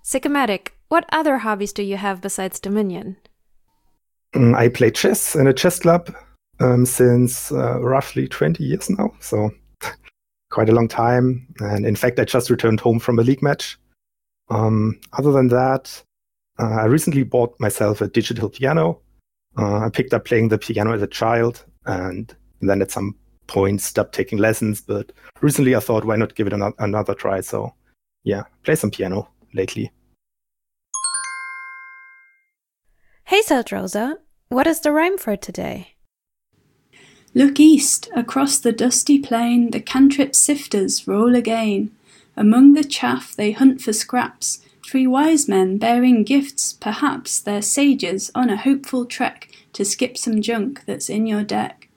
Sycomatic, what other hobbies do you have besides Dominion? I play chess in a chess club since roughly 20 years now, so quite a long time. And in fact, I just returned home from a league match. Other than that, I recently bought myself a digital piano. I picked up playing the piano as a child, and then at some point stopped taking lessons. But recently I thought, why not give it another try? So yeah, play some piano lately. Hey, Rosa, what is the rhyme for today? Look east, across the dusty plain, the cantrip sifters roll again. Among the chaff they hunt for scraps, 3 wise men bearing gifts, perhaps they're sages on a hopeful trek to skip some junk that's in your deck.